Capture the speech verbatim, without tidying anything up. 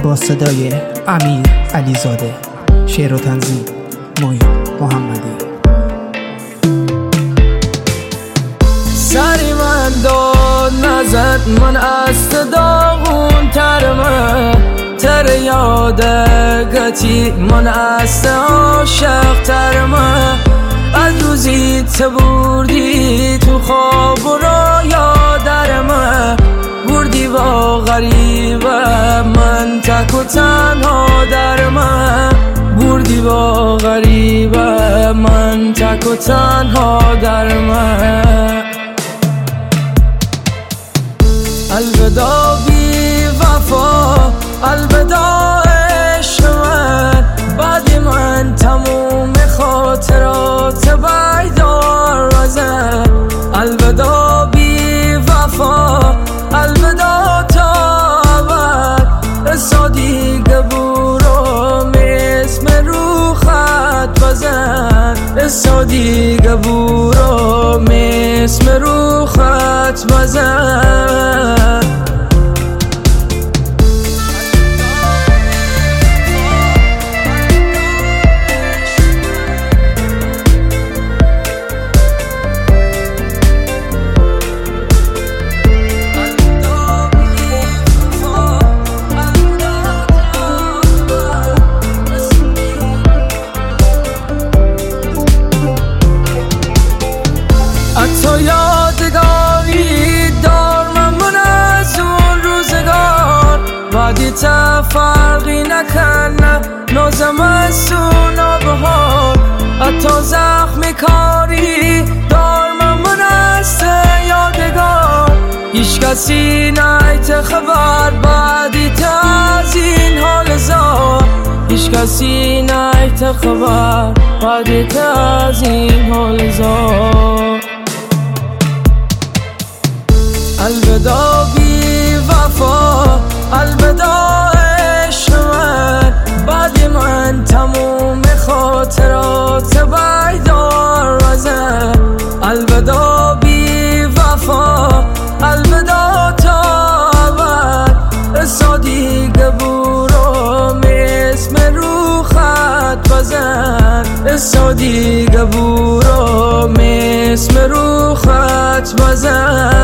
با صدای امیر علیزاده، شعر و تنظیم معین محمدی. سری من داد نزد من است داغون ترمه تر یادگتی من است عاشق ترمه از روزی ته بردی تو خواب و رویا درمه بردی با غریبه من تک و تنها درمه بردی با غریبه من تک و تنها درمه الوداع بی وفا الوداع عشق من بعد من تموم خاطرات بیدار وزن الوداع بی وفا الوداع تا ابد اسا دیگه برو اسم رو خط بزن اسا دیگه برو اسم رو خط بزن تو یادگاری دار من من از اون روزگار بعدی تا فرقی نکنه نازم از سونا بهار حتی زخمی کاری دار من من از یادگار هیچ کسی نیت خبر بعدی تا از این حال زار هیچ کسی نیت خبر بعدی تا از این حال زار الوداع بی وفا الوداع عشق من بعد من تموم خاطرات بیدار وزن الوداع بی وفا الوداع تا ابد اسا دیگه برو اسم رو خط بزن اسا دیگه برو اسم رو خط بزن